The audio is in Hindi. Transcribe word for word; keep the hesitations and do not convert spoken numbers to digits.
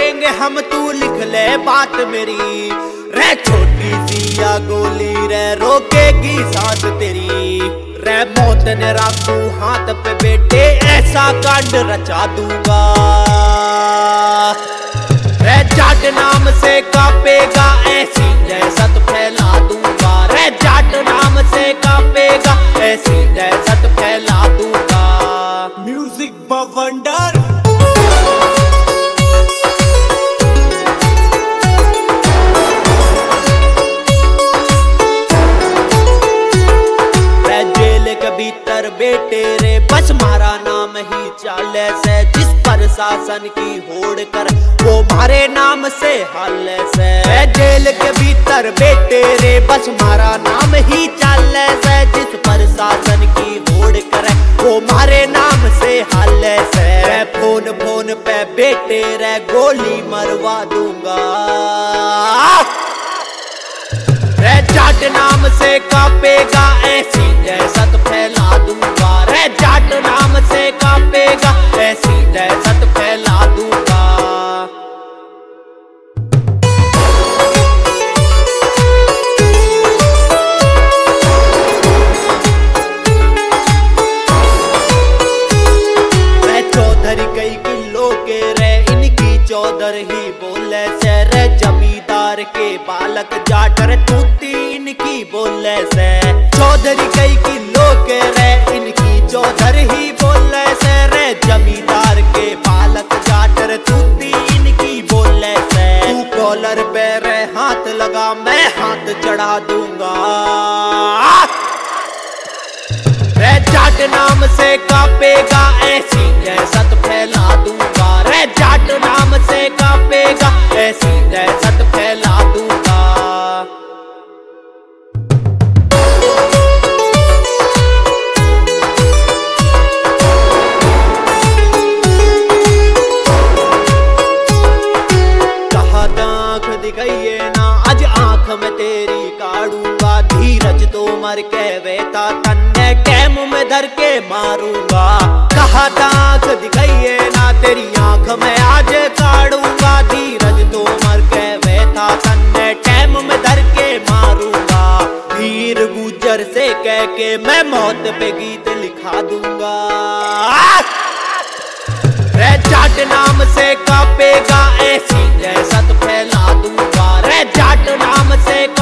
देंगे हम, तू लिख ले बात मेरी। रे छोटी सी या गोली रे रोकेगी सांस तेरी। रे मौत ने राखू हाथ पे बेटे ऐसा कांड रचा दूंगा। रे जाट नाम से कांपेगा ऐसी दहशत फैला दूंगा। रे जाट नाम से कांपेगा ऐसी दहशत फैला दूंगा। म्यूजिक बवंडर भीतर बेटे रे बस मारा नाम ही चाले से। जिस प्रशासन की होड़ कर वो मारे नाम से हाल से। जेल के भीतर बेटे रे बस मारा नाम ही चाले से। जिस प्रशासन की होड़ कर वो मारे नाम से हाल से। फोन फोन पे बेटे रे गोली मरवा दूंगा। रे जाट नाम से कांपेगा ऐसी दहशत फैला दूंगा। रे जाट नाम से कांपेगा ऐसी दहशत फैला दूंगा। रे चौधरी कई किलो के रे इनकी चौधर ही बोले से। रे जमींदार के बालक जाट रे तूती इनकी बोले से। चौधरी कई किलो के रे इनकी चौधर ही बोले से। रे जमींदार के बालक जाट रे तूती इनकी बोले से। तू कॉलर पे रे हाथ लगा मैं हाथ चढ़ा दूंगा। रे जाट नाम से कांपेगा ऐसी दहशत फैला दूंगा। रे जाट नाम से कांपेगा ऐसी दहशत फैला दूंगा। कहा आंख दिखाइए ना आज आंख में तेरी काढ़ूंगा। धीरज तो मर के वेता तन्ने कैम में धर के मारूंगा। कहा आंख दिखाइए ना तेरी आंख में आज काढ़ूंगा। धीरज तो मर के वेता तन्ने कैम में धर के मारूंगा। वीर गुजर से कह के मैं मौत पे गीत लिखा दूंगा। रे जाट नाम से कांपेगा ऐसी दहशत फैला दूंगा। रे जाट नाम से